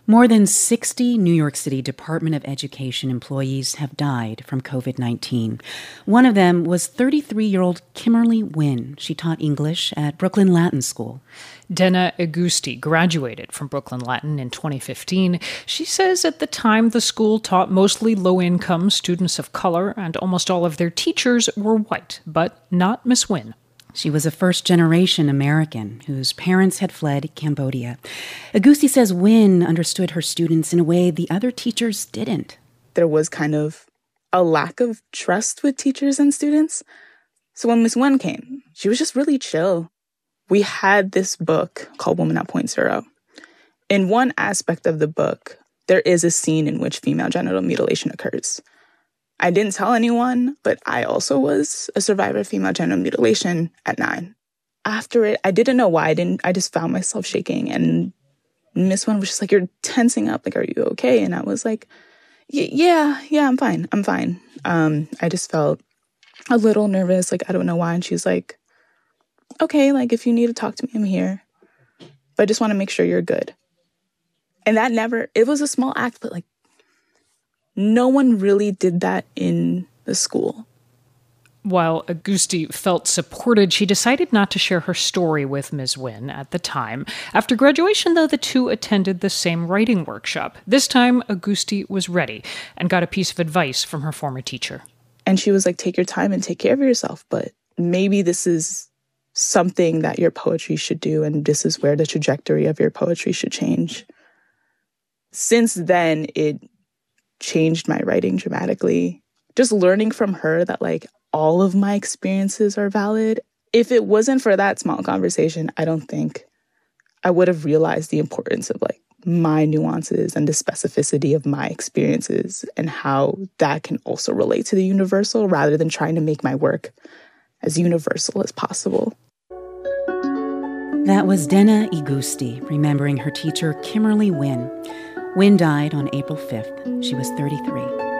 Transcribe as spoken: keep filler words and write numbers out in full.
More than sixty New York City Department of Education employees have died from covid nineteen. One of them was thirty-three-year-old Kimberly Wynn. She taught English at Brooklyn Latin School. Dena Agusti graduated from Brooklyn Latin in twenty fifteen. She says at the time the school taught mostly low-income students of color, and almost all of their teachers were white, but not Miss Wynn. She was a first-generation American whose parents had fled Cambodia. Agusti says Wynn understood her students in a way the other teachers didn't. There was kind of a lack of trust with teachers and students. So when Miss Wynn came, she was just really chill. We had this book called Woman at Point Zero. In one aspect of the book, there is a scene in which female genital mutilation occurs. I didn't tell anyone, but I also was a survivor of female genital mutilation at nine. After it, I didn't know why. I didn't. I just found myself shaking, and Miss Wynn was just like, "You're tensing up. Like, are you okay?" And I was like, "Yeah, yeah, I'm fine. I'm fine." Um, I just felt a little nervous. Like, I don't know why. And she's like, "Okay, like if you need to talk to me, I'm here. But I just want to make sure you're good." And that never. It was a small act, but like. No one really did that in the school. While Agusti felt supported, she decided not to share her story with Miz Wynn at the time. After graduation, though, the two attended the same writing workshop. This time, Agusti was ready and got a piece of advice from her former teacher. And she was like, take your time and take care of yourself, but maybe this is something that your poetry should do, and this is where the trajectory of your poetry should change. Since then, it changed my writing dramatically. Just learning from her that like all of my experiences are valid. If it wasn't for that small conversation, I don't think I would have realized the importance of like my nuances and the specificity of my experiences and how that can also relate to the universal rather than trying to make my work as universal as possible. That was Dena Agusti, remembering her teacher Kimberly Wynn. Wynn died on April fifth. She was thirty-three.